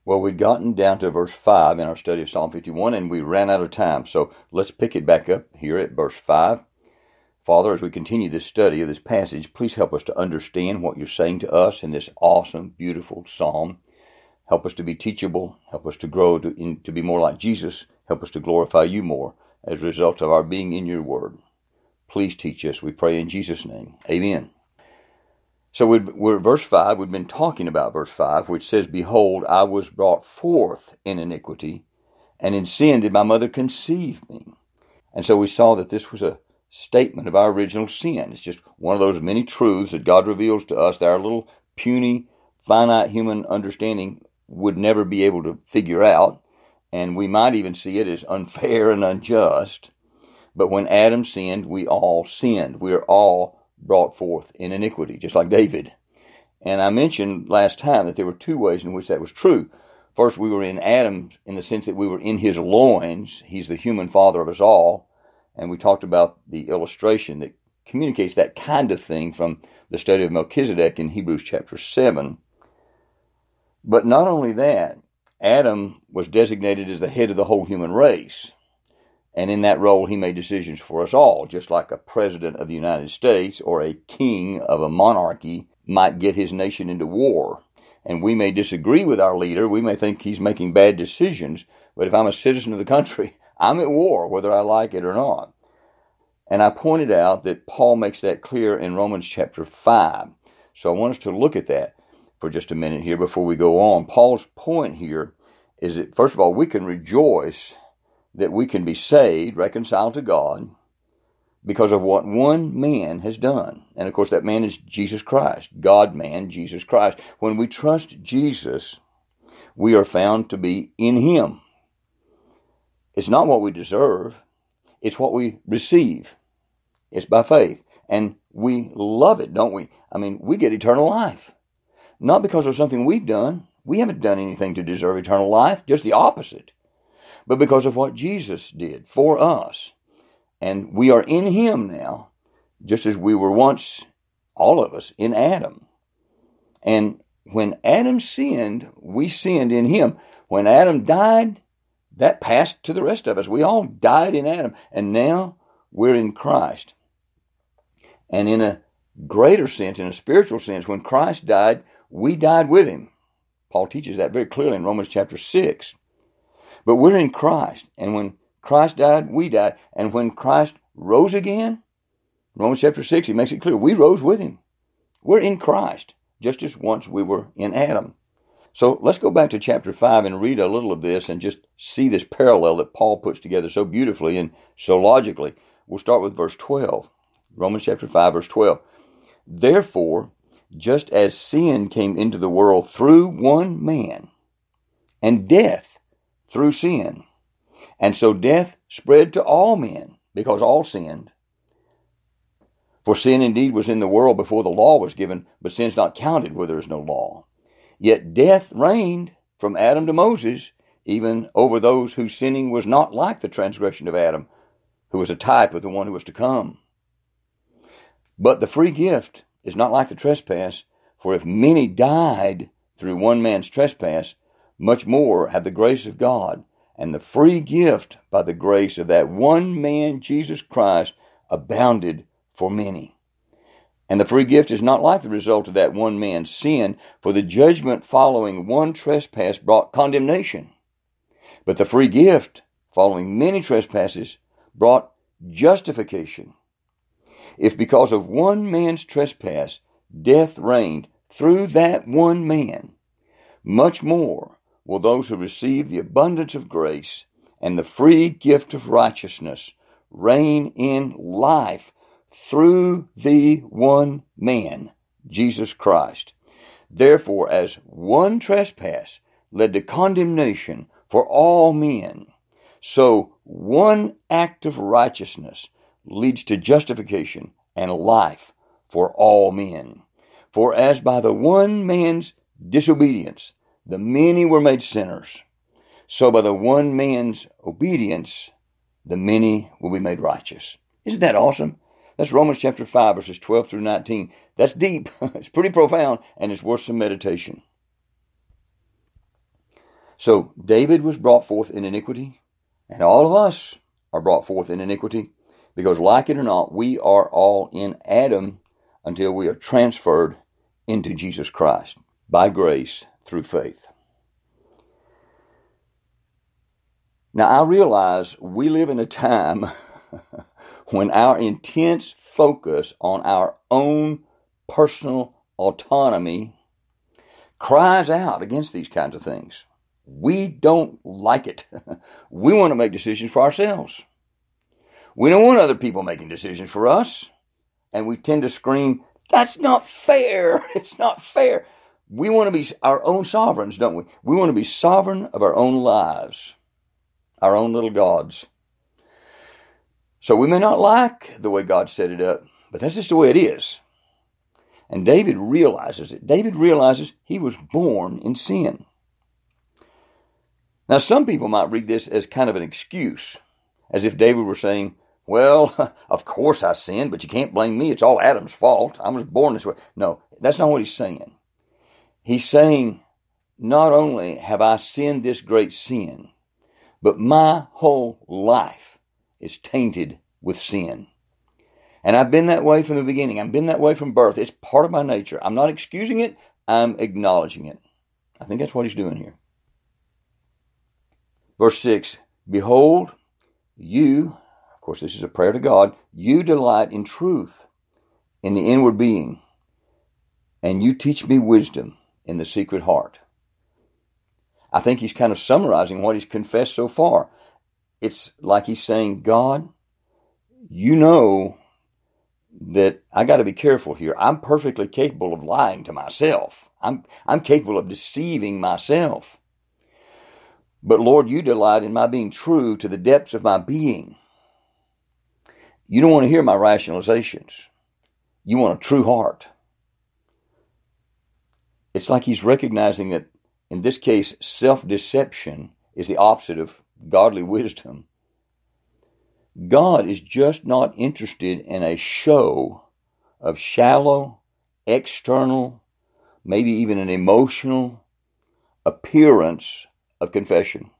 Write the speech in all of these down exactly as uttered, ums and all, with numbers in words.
Well, we'd gotten down to verse five in our study of Psalm fifty-one, and we ran out of time. So let's pick it back up here at verse five. Father, as we continue this study of this passage, please help us to understand what you're saying to us in this awesome, beautiful psalm. Help us to be teachable. Help us to grow to, in, to be more like Jesus. Help us to glorify you more as a result of our being in your word. Please teach us, we pray in Jesus' name. Amen. So we're at verse five. We've been talking about verse five, which says, Behold, I was brought forth in iniquity, and in sin did my mother conceive me. And so we saw that this was a statement of our original sin. It's just one of those many truths that God reveals to us that our little puny, finite human understanding would never be able to figure out, and we might even see it as unfair and unjust. But when Adam sinned, we all sinned. We are all brought forth in iniquity, just like David. And I mentioned last time that there were two ways in which that was true. First, we were in Adam in the sense that we were in his loins. He's the human father of us all. And we talked about the illustration that communicates that kind of thing from the study of Melchizedek in Hebrews chapter seven. But not only that, Adam was designated as the head of the whole human race. And in that role, he made decisions for us all, just like a president of the United States or a king of a monarchy might get his nation into war. And we may disagree with our leader. We may think he's making bad decisions. But if I'm a citizen of the country, I'm at war, whether I like it or not. And I pointed out that Paul makes that clear in Romans chapter five. So I want us to look at that for just a minute here before we go on. Paul's point here is that, first of all, we can rejoice that we can be saved, reconciled to God, because of what one man has done. And of course, that man is Jesus Christ, God-man, Jesus Christ. When we trust Jesus, we are found to be in him. It's not what we deserve. It's what we receive. It's by faith. And we love it, don't we? I mean, we get eternal life. Not because of something we've done. We haven't done anything to deserve eternal life, just the opposite. But because of what Jesus did for us. And we are in him now, just as we were once, all of us, in Adam. And when Adam sinned, we sinned in him. When Adam died, that passed to the rest of us. We all died in Adam. And now we're in Christ. And in a greater sense, in a spiritual sense, when Christ died, we died with him. Paul teaches that very clearly in Romans chapter six. But we're in Christ, and when Christ died, we died. And when Christ rose again, Romans chapter six, he makes it clear, we rose with him. We're in Christ, just as once we were in Adam. So let's go back to chapter five and read a little of this and just see this parallel that Paul puts together so beautifully and so logically. We'll start with verse twelve. Romans chapter five, verse twelve. Therefore, just as sin came into the world through one man, and death through sin. And so death spread to all men, because all sinned. For sin indeed was in the world before the law was given, but sin's not counted where there is no law. Yet death reigned from Adam to Moses, even over those whose sinning was not like the transgression of Adam, who was a type of the one who was to come. But the free gift is not like the trespass, for if many died through one man's trespass, much more have the grace of God and the free gift by the grace of that one man, Jesus Christ, abounded for many. And the free gift is not like the result of that one man's sin, for the judgment following one trespass brought condemnation. But the free gift following many trespasses brought justification. If because of one man's trespass death reigned through that one man, much more will those who receive the abundance of grace and the free gift of righteousness reign in life through the one man, Jesus Christ. Therefore, as one trespass led to condemnation for all men, so one act of righteousness leads to justification and life for all men. For as by the one man's disobedience the many were made sinners, so by the one man's obedience the many will be made righteous. Isn't that awesome? That's Romans chapter five, verses twelve through nineteen. That's deep. It's pretty profound, and it's worth some meditation. So David was brought forth in iniquity, and all of us are brought forth in iniquity, because like it or not, we are all in Adam until we are transferred into Jesus Christ by grace through faith. Now, I realize we live in a time when our intense focus on our own personal autonomy cries out against these kinds of things. We don't like it. We want to make decisions for ourselves. We don't want other people making decisions for us. And we tend to scream, "That's not fair. It's not fair." We want to be our own sovereigns, don't we? We want to be sovereign of our own lives, our own little gods. So we may not like the way God set it up, but that's just the way it is. And David realizes it. David realizes he was born in sin. Now, some people might read this as kind of an excuse, as if David were saying, "Well, of course I sinned, but you can't blame me. It's all Adam's fault. I was born this way." No, that's not what he's saying. He's saying, not only have I sinned this great sin, but my whole life is tainted with sin. And I've been that way from the beginning. I've been that way from birth. It's part of my nature. I'm not excusing it. I'm acknowledging it. I think that's what he's doing here. Verse six, "Behold, you," of course this is a prayer to God, "you delight in truth in the inward being, and you teach me wisdom in the secret heart." I think he's kind of summarizing what he's confessed so far. It's like he's saying, God, you know that I got to be careful here. I'm perfectly capable of lying to myself. I'm, I'm capable of deceiving myself. But Lord, you delight in my being true to the depths of my being. You don't want to hear my rationalizations. You want a true heart. It's like he's recognizing that, in this case, self-deception is the opposite of godly wisdom. God is just not interested in a show of shallow, external, maybe even an emotional appearance of confession.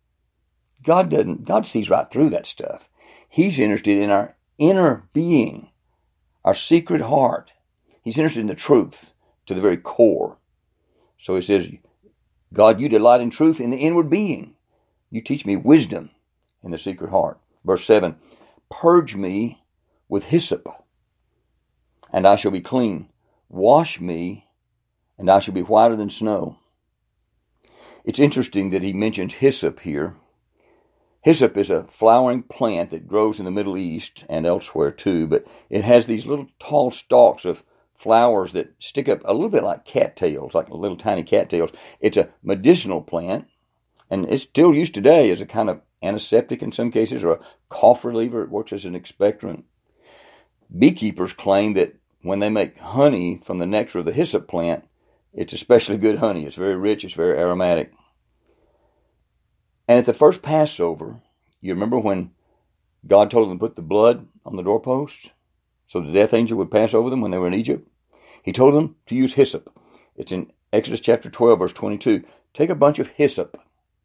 God doesn't, God sees right through that stuff. He's interested in our inner being, our secret heart. He's interested in the truth to the very core. So he says, God, you delight in truth in the inward being. You teach me wisdom in the secret heart. Verse seven, "Purge me with hyssop, and I shall be clean. Wash me, and I shall be whiter than snow." It's interesting that he mentions hyssop here. Hyssop is a flowering plant that grows in the Middle East and elsewhere too, but it has these little tall stalks of flowers that stick up a little bit like cattails, like little tiny cattails. It's a medicinal plant, and it's still used today as a kind of antiseptic in some cases, or a cough reliever. It works as an expectorant. Beekeepers claim that when they make honey from the nectar of the hyssop plant, it's especially good honey. It's very rich, it's very aromatic. And at the first Passover, you remember when God told them to put the blood on the doorposts so the death angel would pass over them when they were in Egypt? He told them to use hyssop. It's in Exodus chapter twelve, verse twenty-two. Take a bunch of hyssop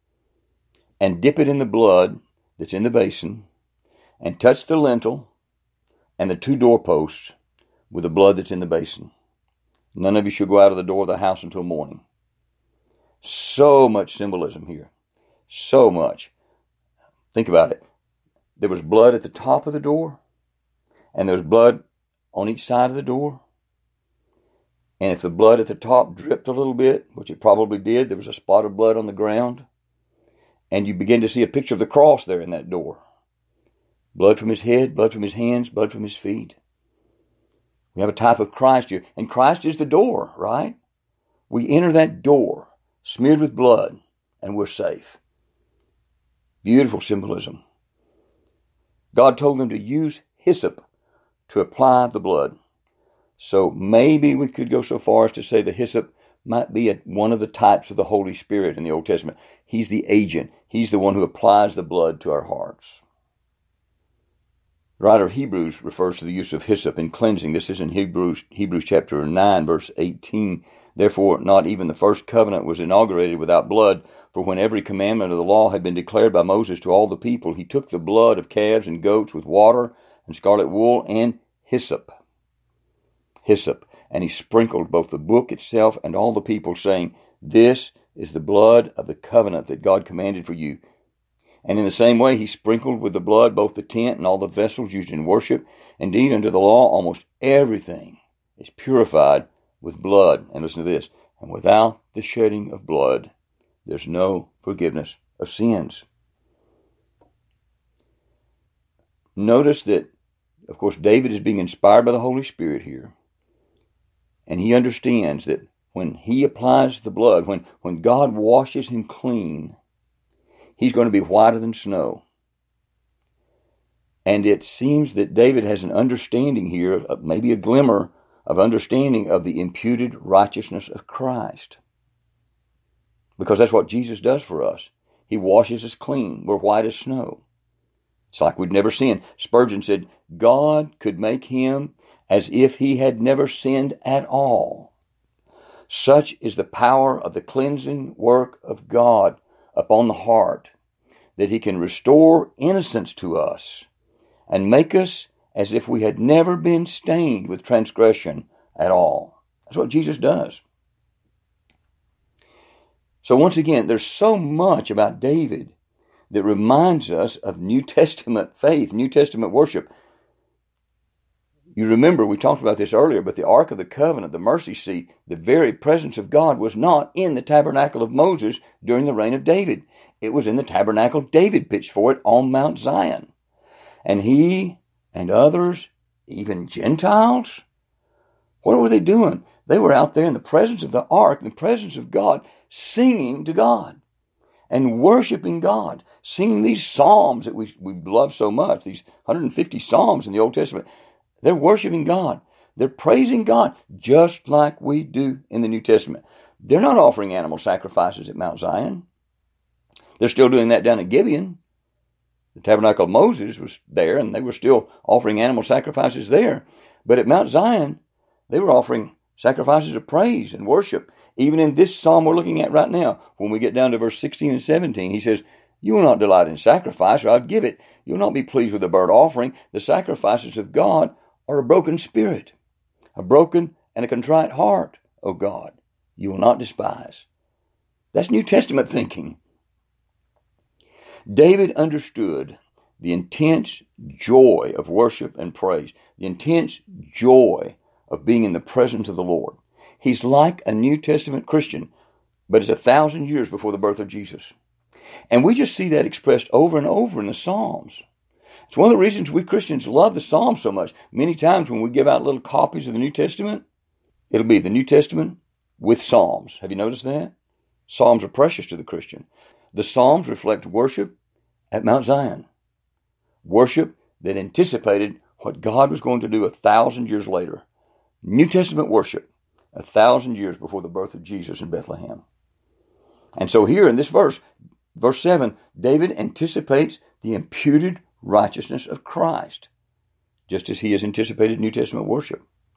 and dip it in the blood that's in the basin, and touch the lintel and the two doorposts with the blood that's in the basin. None of you shall go out of the door of the house until morning. So much symbolism here. So much. Think about it. There was blood at the top of the door, and there was blood on each side of the door. And if the blood at the top dripped a little bit, which it probably did, there was a spot of blood on the ground, and you begin to see a picture of the cross there in that door. Blood from his head, blood from his hands, blood from his feet. We have a type of Christ here, and Christ is the door, right? We enter that door, smeared with blood, and we're safe. Beautiful symbolism. God told them to use hyssop to apply the blood. So maybe we could go so far as to say the hyssop might be a, one of the types of the Holy Spirit in the Old Testament. He's the agent. He's the one who applies the blood to our hearts. The writer of Hebrews refers to the use of hyssop in cleansing. This is in Hebrews, Hebrews chapter nine, verse eighteen. Therefore, not even the first covenant was inaugurated without blood, for when every commandment of the law had been declared by Moses to all the people, he took the blood of calves and goats with water and scarlet wool and hyssop. Hyssop. And he sprinkled both the book itself and all the people, saying, "This is the blood of the covenant that God commanded for you." And in the same way he sprinkled with the blood both the tent and all the vessels used in worship. Indeed, under the law, almost everything is purified with blood. And listen to this. And without the shedding of blood, there's no forgiveness of sins. Notice that, of course, David is being inspired by the Holy Spirit here. And he understands that when he applies the blood, when, when God washes him clean, he's going to be whiter than snow. And it seems that David has an understanding here, maybe a glimmer of understanding of the imputed righteousness of Christ. Because that's what Jesus does for us. He washes us clean. We're white as snow. It's like we'd never sinned. Spurgeon said, God could make him as if he had never sinned at all. Such is the power of the cleansing work of God upon the heart, that he can restore innocence to us and make us as if we had never been stained with transgression at all. That's what Jesus does. So once again, there's so much about David that reminds us of New Testament faith, New Testament worship. You remember, we talked about this earlier, but the Ark of the Covenant, the mercy seat, the very presence of God was not in the tabernacle of Moses during the reign of David. It was in the tabernacle David pitched for it on Mount Zion. And he and others, even Gentiles, what were they doing? They were out there in the presence of the Ark, in the presence of God, singing to God and worshiping God, singing these psalms that we, we love so much, these one hundred fifty psalms in the Old Testament. They're worshiping God. They're praising God just like we do in the New Testament. They're not offering animal sacrifices at Mount Zion. They're still doing that down at Gibeon. The tabernacle of Moses was there, and they were still offering animal sacrifices there. But at Mount Zion, they were offering sacrifices of praise and worship. Even in this psalm we're looking at right now, when we get down to verse sixteen and seventeen, he says, "You will not delight in sacrifice, or I'd give it. You will not be pleased with a burnt offering. The sacrifices of God are a broken spirit, a broken and a contrite heart, O God, you will not despise." That's New Testament thinking. David understood the intense joy of worship and praise, the intense joy of being in the presence of the Lord. He's like a New Testament Christian, but it's a thousand years before the birth of Jesus. And we just see that expressed over and over in the Psalms. It's one of the reasons we Christians love the Psalms so much. Many times when we give out little copies of the New Testament, it'll be the New Testament with Psalms. Have you noticed that? Psalms are precious to the Christian. The Psalms reflect worship at Mount Zion. Worship that anticipated what God was going to do a thousand years later. New Testament worship a thousand years before the birth of Jesus in Bethlehem. And so here in this verse, verse seven, David anticipates the imputed righteousness of Christ, just as he has anticipated New Testament worship.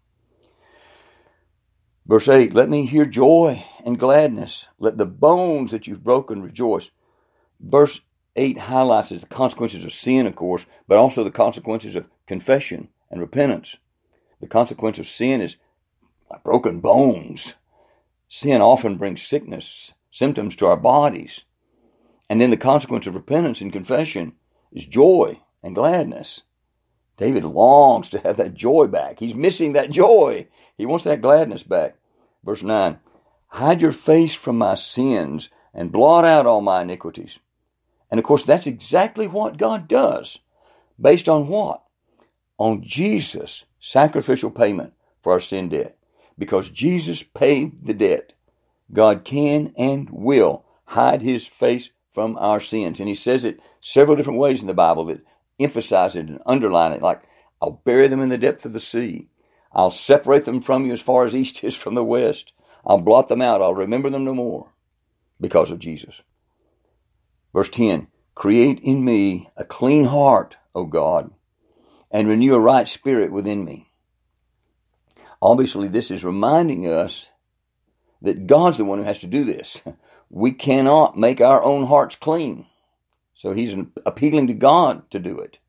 Verse eight, "Let me hear joy and gladness. Let the bones that you've broken rejoice." Verse eight highlights the consequences of sin, of course, but also the consequences of confession and repentance. The consequence of sin is broken bones. Sin often brings sickness, symptoms to our bodies. And then the consequence of repentance and confession is joy and gladness. David longs to have that joy back. He's missing that joy. He wants that gladness back. Verse nine, "Hide your face from my sins and blot out all my iniquities." And of course, that's exactly what God does. Based on what? On Jesus' sacrificial payment for our sin debt. Because Jesus paid the debt, God can and will hide his face from our sins. And he says it several different ways in the Bible that emphasize it and underline it, like, "I'll bury them in the depth of the sea. I'll separate them from you as far as east is from the west. I'll blot them out. I'll remember them no more," because of Jesus. Verse ten, "Create in me a clean heart, O God, and renew a right spirit within me." Obviously, this is reminding us that God's the one who has to do this. We cannot make our own hearts clean. So he's appealing to God to do it.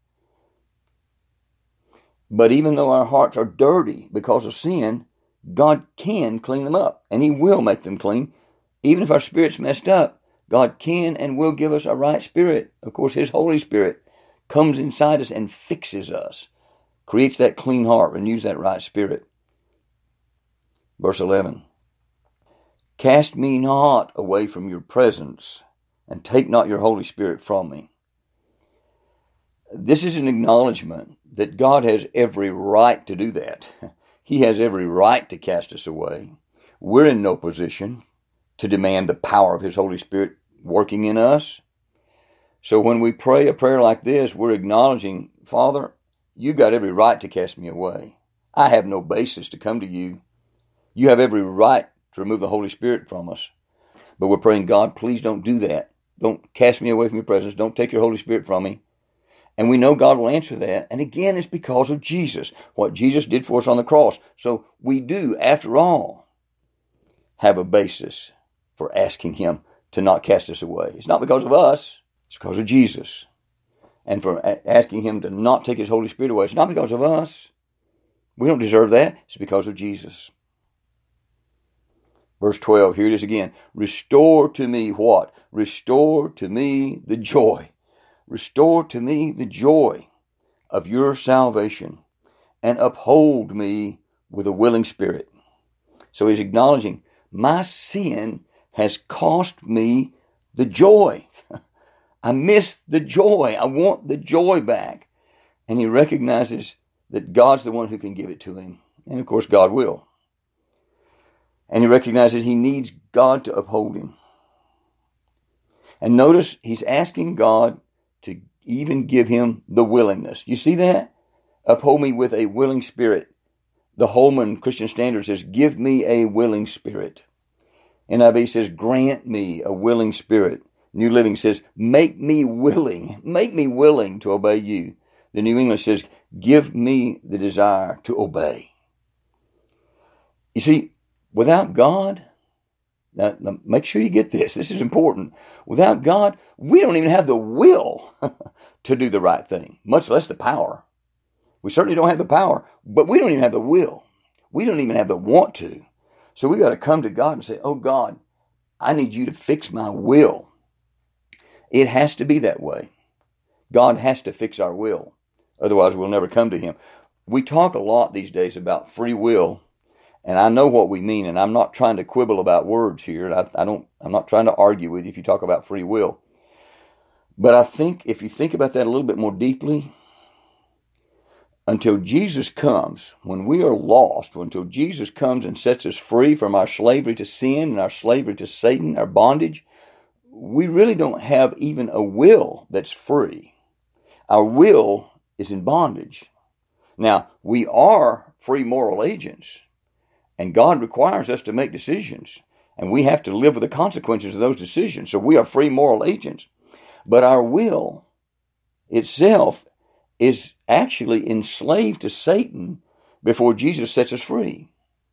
But even though our hearts are dirty because of sin, God can clean them up, and he will make them clean. Even if our spirit's messed up, God can and will give us a right spirit. Of course, his Holy Spirit comes inside us and fixes us, creates that clean heart, renews that right spirit. Verse eleven, cast me not away from your presence, and take not your Holy Spirit from me. This is an acknowledgement that God has every right to do that. He has every right to cast us away. We're in no position to demand the power of his Holy Spirit working in us. So when we pray a prayer like this, we're acknowledging, Father, you got every right to cast me away. I have no basis to come to you. You have every right to remove the Holy Spirit from us. But we're praying, God, please don't do that. Don't cast me away from your presence. Don't take your Holy Spirit from me. And we know God will answer that. And again, it's because of Jesus, what Jesus did for us on the cross. So we do, after all, have a basis for asking him to not cast us away. It's not because of us. It's because of Jesus. And for asking him to not take his Holy Spirit away, it's not because of us. We don't deserve that. It's because of Jesus. Verse twelve, here it is again. Restore to me what? Restore to me the joy. Restore to me the joy of your salvation, and uphold me with a willing spirit. So he's acknowledging, my sin has cost me the joy. I miss the joy. I want the joy back. And he recognizes that God's the one who can give it to him. And of course, God will. And he recognizes he needs God to uphold him. And notice he's asking God to even give him the willingness. You see that? Uphold me with a willing spirit. The Holman Christian Standard says, give me a willing spirit. N I V says, grant me a willing spirit. New Living says, make me willing. Make me willing to obey you. The New English says, give me the desire to obey. You see, without God, now, now make sure you get this. This is important. Without God, we don't even have the will to do the right thing, much less the power. We certainly don't have the power, but we don't even have the will. We don't even have the want to. So we got to come to God and say, oh God, I need you to fix my will. It has to be that way. God has to fix our will. Otherwise, we'll never come to him. We talk a lot these days about free will, and I know what we mean, and I'm not trying to quibble about words here. I, I don't, I'm not trying to argue with you if you talk about free will. But I think if you think about that a little bit more deeply, until Jesus comes, when we are lost, until Jesus comes and sets us free from our slavery to sin and our slavery to Satan, our bondage, we really don't have even a will that's free. Our will is in bondage. Now, we are free moral agents, and God requires us to make decisions, and we have to live with the consequences of those decisions. So we are free moral agents. But our will itself is actually enslaved to Satan before Jesus sets us free.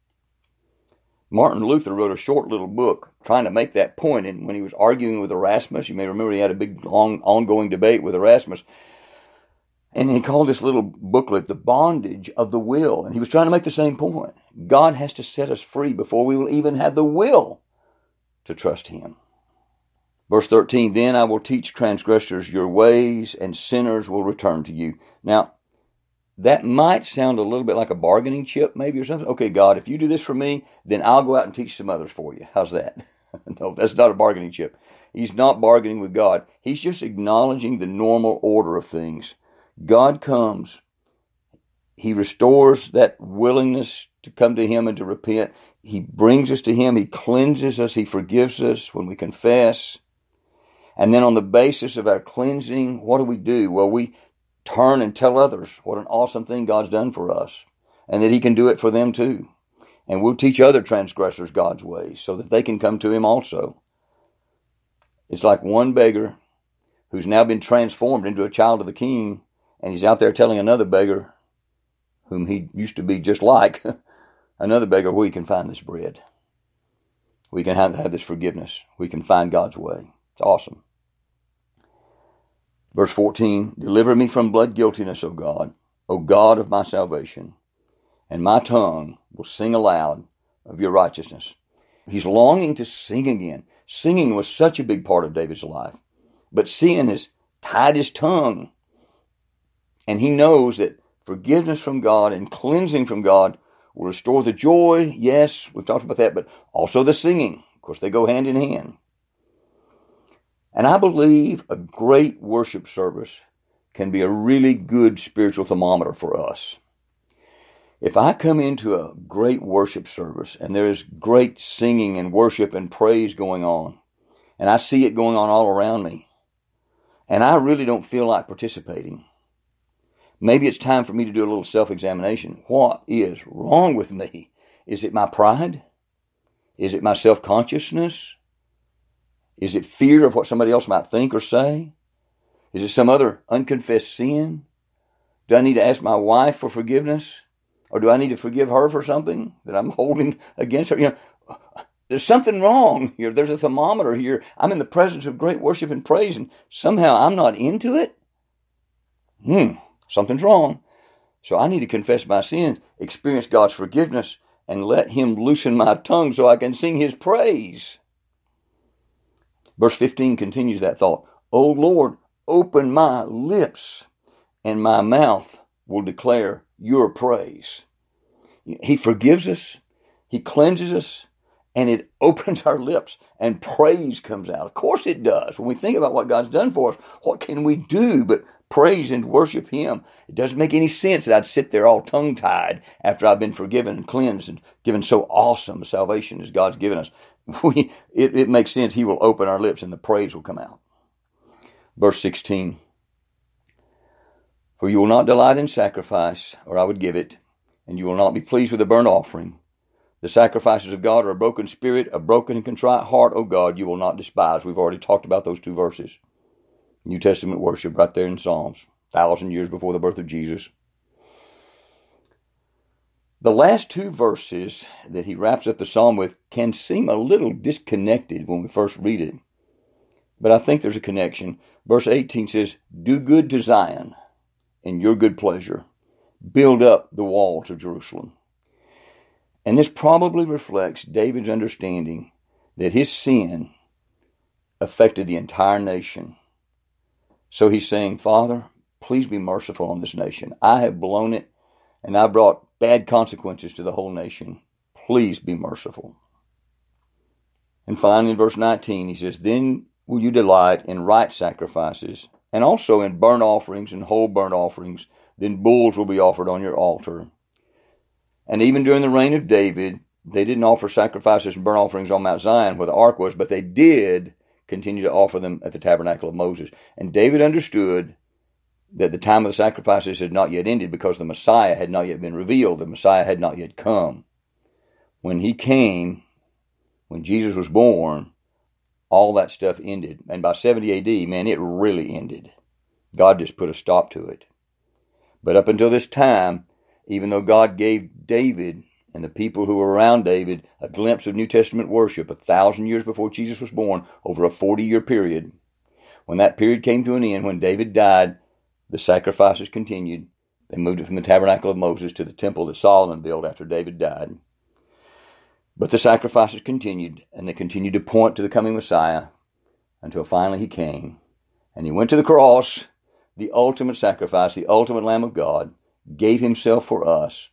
Martin Luther wrote a short little book trying to make that point, and when he was arguing with Erasmus, you may remember he had a big, long, ongoing debate with Erasmus, and he called this little booklet, The Bondage of the Will, and he was trying to make the same point. God has to set us free before we will even have the will to trust him. Verse thirteen, then I will teach transgressors your ways, and sinners will return to you. Now, that might sound a little bit like a bargaining chip maybe or something. Okay, God, if you do this for me, then I'll go out and teach some others for you. How's that? No, that's not a bargaining chip. He's not bargaining with God. He's just acknowledging the normal order of things. God comes. He restores that willingness to come to him and to repent. He brings us to him. He cleanses us. He forgives us when we confess. And then on the basis of our cleansing, what do we do? Well, we turn and tell others what an awesome thing God's done for us, and that he can do it for them too. And we'll teach other transgressors God's ways so that they can come to him also. It's like one beggar who's now been transformed into a child of the king, and he's out there telling another beggar, whom he used to be just like, another beggar, where he can find this bread. we can have, have this forgiveness. We can find God's way. It's awesome. Verse fourteen, deliver me from blood guiltiness, O God, O God of my salvation, and my tongue will sing aloud of your righteousness. He's longing to sing again. Singing was such a big part of David's life. But sin has tied his tongue. And he knows that forgiveness from God and cleansing from God will restore the joy. Yes, we've talked about that, but also the singing. Of course, they go hand in hand. And I believe a great worship service can be a really good spiritual thermometer for us. If I come into a great worship service and there is great singing and worship and praise going on, and I see it going on all around me, and I really don't feel like participating, maybe it's time for me to do a little self-examination. What is wrong with me? Is it my pride? Is it my self-consciousness? Is it fear of what somebody else might think or say? Is it some other unconfessed sin? Do I need to ask my wife for forgiveness? Or do I need to forgive her for something that I'm holding against her? You know, there's something wrong here. There's a thermometer here. I'm in the presence of great worship and praise, and somehow I'm not into it. Hmm, something's wrong. So I need to confess my sin, experience God's forgiveness, and let Him loosen my tongue so I can sing His praise. Verse fifteen continues that thought. O Lord, open my lips, and my mouth will declare your praise. He forgives us, He cleanses us, and it opens our lips, and praise comes out. Of course it does. When we think about what God's done for us, what can we do but praise and worship Him? It doesn't make any sense that I'd sit there all tongue-tied after I've been forgiven and cleansed and given so awesome a salvation as God's given us. We, it, it makes sense He will open our lips and the praise will come out. Verse sixteen, for you will not delight in sacrifice, or I would give it, and you will not be pleased with a burnt offering. The sacrifices of God are a broken spirit, a broken and contrite heart, O God, you will not despise. We've already talked about those two verses. New Testament worship right there in Psalms, a thousand years before the birth of Jesus. The last two verses that he wraps up the psalm with can seem a little disconnected when we first read it, but I think there's a connection. Verse eighteen says, do good to Zion in your good pleasure. Build up the walls of Jerusalem. And this probably reflects David's understanding that his sin affected the entire nation. So he's saying, Father, please be merciful on this nation. I have blown it, and I brought bad consequences to the whole nation. Please be merciful. And finally, in verse nineteen, he says, then will you delight in right sacrifices, and also in burnt offerings and whole burnt offerings. Then bulls will be offered on your altar. And even during the reign of David, they didn't offer sacrifices and burnt offerings on Mount Zion where the ark was, but they did continue to offer them at the tabernacle of Moses. And David understood that the time of the sacrifices had not yet ended because the Messiah had not yet been revealed. The Messiah had not yet come. When he came, when Jesus was born, all that stuff ended. And by seventy A D, man, it really ended. God just put a stop to it. But up until this time, even though God gave David and the people who were around David a glimpse of New Testament worship a thousand years before Jesus was born, over a forty-year period, when that period came to an end, when David died, the sacrifices continued. They moved it from the tabernacle of Moses to the temple that Solomon built after David died. But the sacrifices continued, and they continued to point to the coming Messiah until finally he came. And he went to the cross, the ultimate sacrifice, the ultimate Lamb of God, gave himself for us.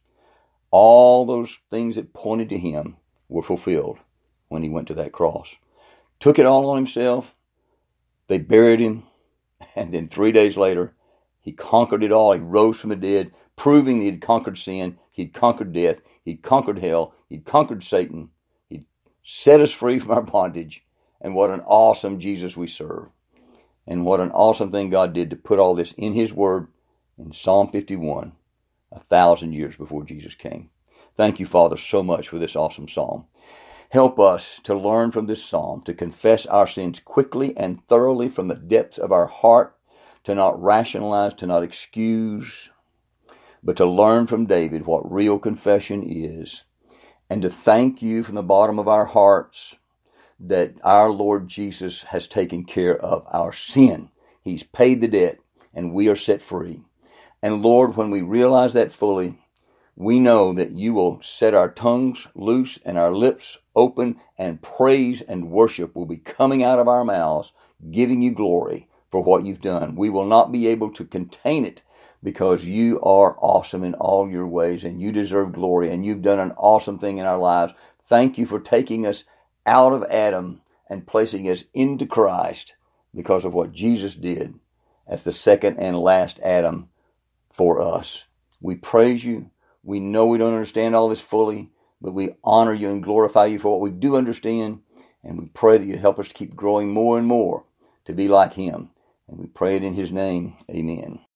All those things that pointed to him were fulfilled when he went to that cross. Took it all on himself. They buried him. And then three days later, he conquered it all. He rose from the dead, proving that he'd conquered sin. He'd conquered death. He'd conquered hell. He'd conquered Satan. He'd set us free from our bondage. And what an awesome Jesus we serve. And what an awesome thing God did to put all this in His Word in Psalm fifty-one, a thousand years before Jesus came. Thank you, Father, so much for this awesome psalm. Help us to learn from this psalm, to confess our sins quickly and thoroughly from the depths of our heart, to not rationalize, to not excuse, but to learn from David what real confession is, and to thank you from the bottom of our hearts that our Lord Jesus has taken care of our sin. He's paid the debt, and we are set free. And Lord, when we realize that fully, we know that you will set our tongues loose and our lips open, and praise and worship will be coming out of our mouths, giving you glory for what you've done. We will not be able to contain it, because you are awesome in all your ways, and you deserve glory, and you've done an awesome thing in our lives. Thank you for taking us out of Adam and placing us into Christ because of what Jesus did as the second and last Adam for us. We praise you. We know we don't understand all this fully, but we honor you and glorify you for what we do understand, and we pray that you help us to keep growing more and more to be like him. And we pray it in his name. Amen.